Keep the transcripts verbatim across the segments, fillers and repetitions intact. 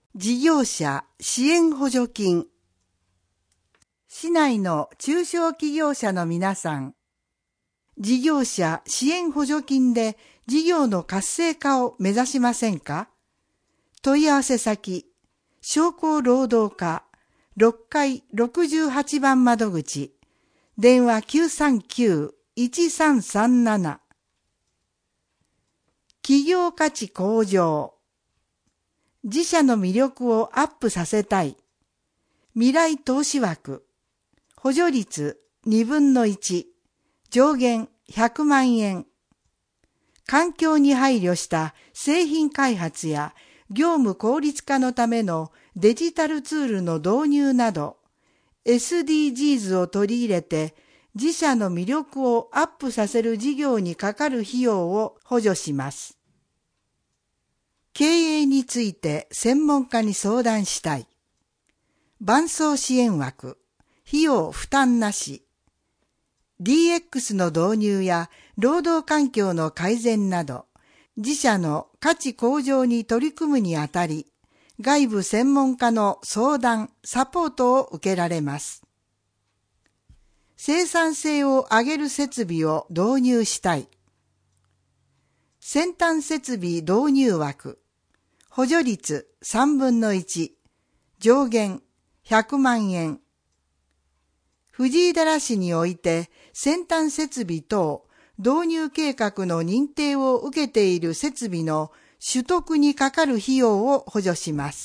事業者支援補助金。市内の中小企業者の皆さん、事業者支援補助金で事業の活性化を目指しませんか？問い合わせ先、商工労働課ろっかいろくじゅうはちばん窓口、電話 きゅうさんきゅういちさんさんなな。企業価値向上。自社の魅力をアップさせたい。未来投資枠。補助率にぶんのいち。上限ひゃくまんえん。環境に配慮した製品開発や業務効率化のためのデジタルツールの導入など、エスディージーズ を取り入れて自社の魅力をアップさせる事業にかかる費用を補助します。経営について専門家に相談したい。伴走支援枠、費用負担なし。ディーエックス の導入や労働環境の改善など、自社の価値向上に取り組むにあたり、外部専門家の相談、サポートを受けられます。生産性を上げる設備を導入したい。先端設備導入枠。補助率さんぶんのいち。上限ひゃくまんえん。藤井寺市において先端設備等導入計画の認定を受けている設備の取得にかかる費用を補助します。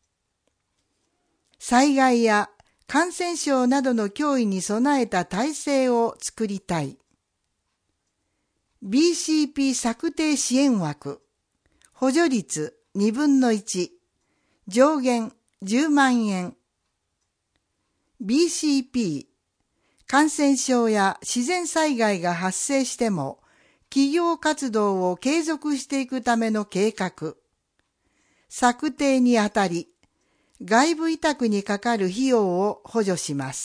災害や感染症などの脅威に備えた体制を作りたい。ビーシーピー 策定支援枠。補助率にぶんのいち。上限じゅうまんえん。ビーシーピー、感染症や自然災害が発生しても、企業活動を継続していくための計画。策定にあたり、外部委託にかかる費用を補助します。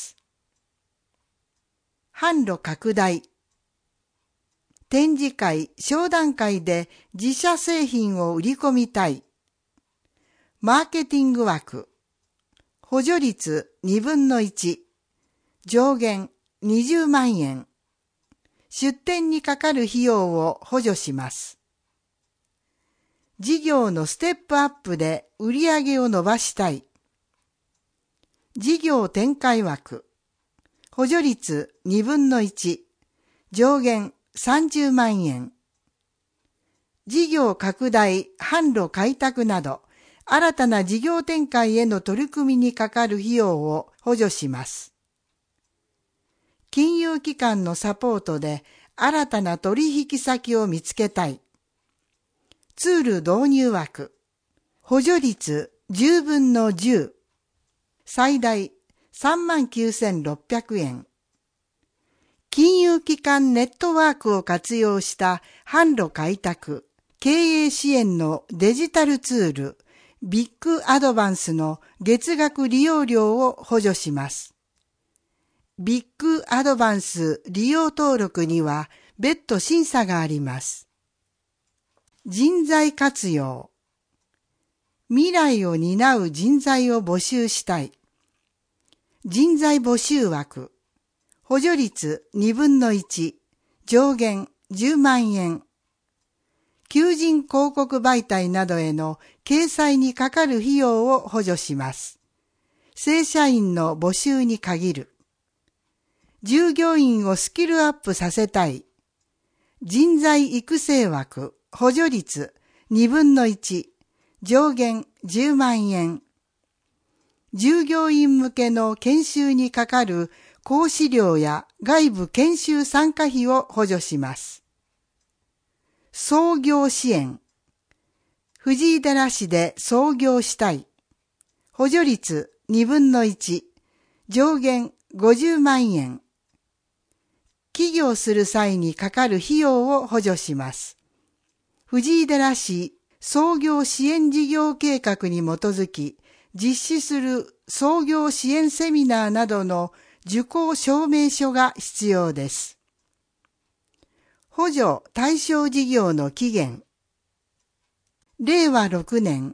販路拡大。展示会、商談会で自社製品を売り込みたい。マーケティング枠。補助率にぶんのいち。上限にじゅうまんえん。出店にかかる費用を補助します。事業のステップアップで売り上げを伸ばしたい。事業展開枠。補助率にぶんのいち。上限さんじゅうまんえん。事業拡大、販路開拓など、新たな事業展開への取り組みにかかる費用を補助します。金融機関のサポートで新たな取引先を見つけたい。ツール導入枠。補助率じゅうぶんのじゅう。最大さんまんきゅうせんろっぴゃくえん。金融機関ネットワークを活用した販路開拓、経営支援のデジタルツール、ビッグアドバンスの月額利用料を補助します。ビッグアドバンス利用登録には別途審査があります。人材活用。未来を担う人材を募集したい。人材募集枠。補助率にぶんのいち。上限じゅうまんえん。求人広告媒体などへの掲載にかかる費用を補助します。正社員の募集に限る。従業員をスキルアップさせたい。人材育成枠。補助率にぶんのいち。上限じゅうまんえん。従業員向けの研修にかかる講師料や外部研修参加費を補助します。創業支援。藤井寺市で創業したい。補助率にぶんのいち。上限ごじゅうまんえん。起業する際にかかる費用を補助します。藤井寺市創業支援事業計画に基づき実施する創業支援セミナーなどの受講証明書が必要です。補助対象事業の期限。れいわろくねん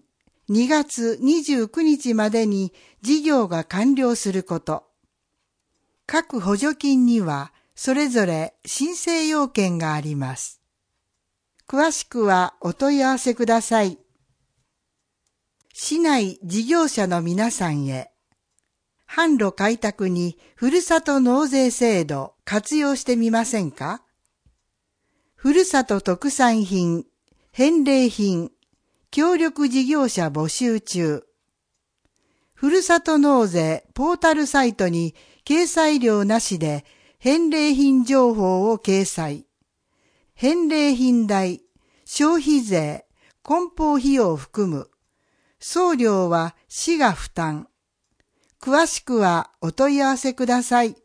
にがつにじゅうくにちまでに事業が完了すること。各補助金にはそれぞれ申請要件があります。詳しくはお問い合わせください。市内事業者の皆さんへ、販路開拓にふるさと納税制度活用してみませんか？ふるさと特産品、返礼品、協力事業者募集中。ふるさと納税ポータルサイトに掲載料なしで返礼品情報を掲載。返礼品代、消費税、梱包費用を含む。送料は市が負担。詳しくはお問い合わせください。